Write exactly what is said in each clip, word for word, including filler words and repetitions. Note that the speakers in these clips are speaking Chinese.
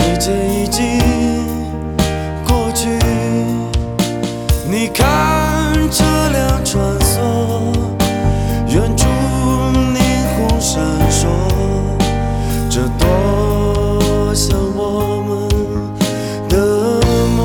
一切已经过去。你看车辆穿梭，远处霓虹闪烁，这多像我们的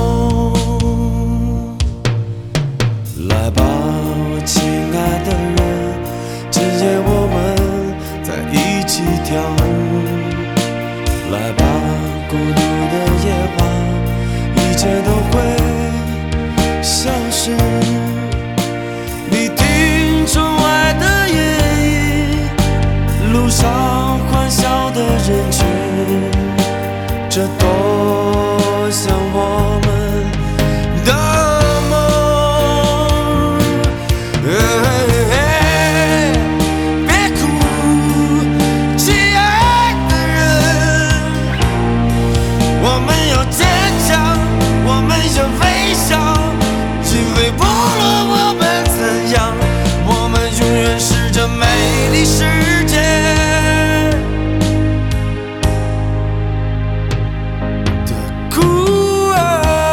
梦。来吧，亲爱的人，今夜我们在一起跳舞。来吧，孤独的夜晚，一切都会消失。你听窗外的夜莺，路上欢笑的人群，这多像我们的梦。别哭，亲爱的人，我们要坚强，我们要微笑，因为不论我们怎样，我们永远是这美丽世界的孤儿。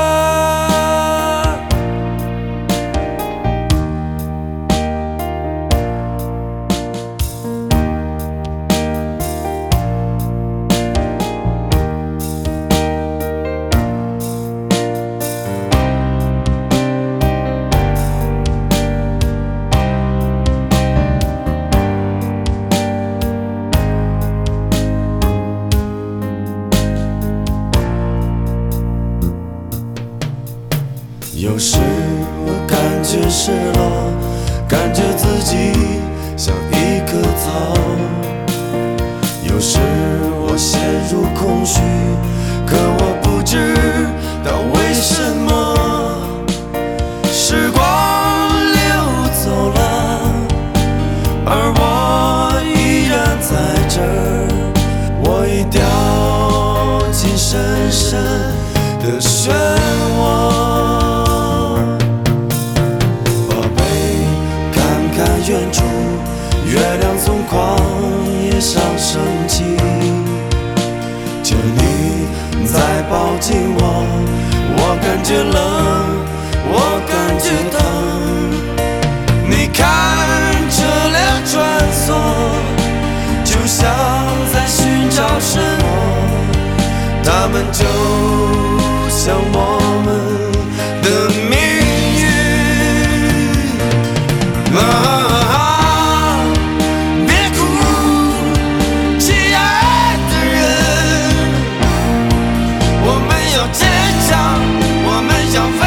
有时我感觉失落，感觉自己像一棵草。有时我陷入空虚，可我不知道为什么。时光流走了，而我依然在这儿。我已掉进深深的漩涡。远处，月亮从旷野上升起，求你再抱紧我，我感觉冷，我感觉疼。你看车辆穿梭，就像在寻找什么，他们就像我们的命运。啊要坚强，我们要。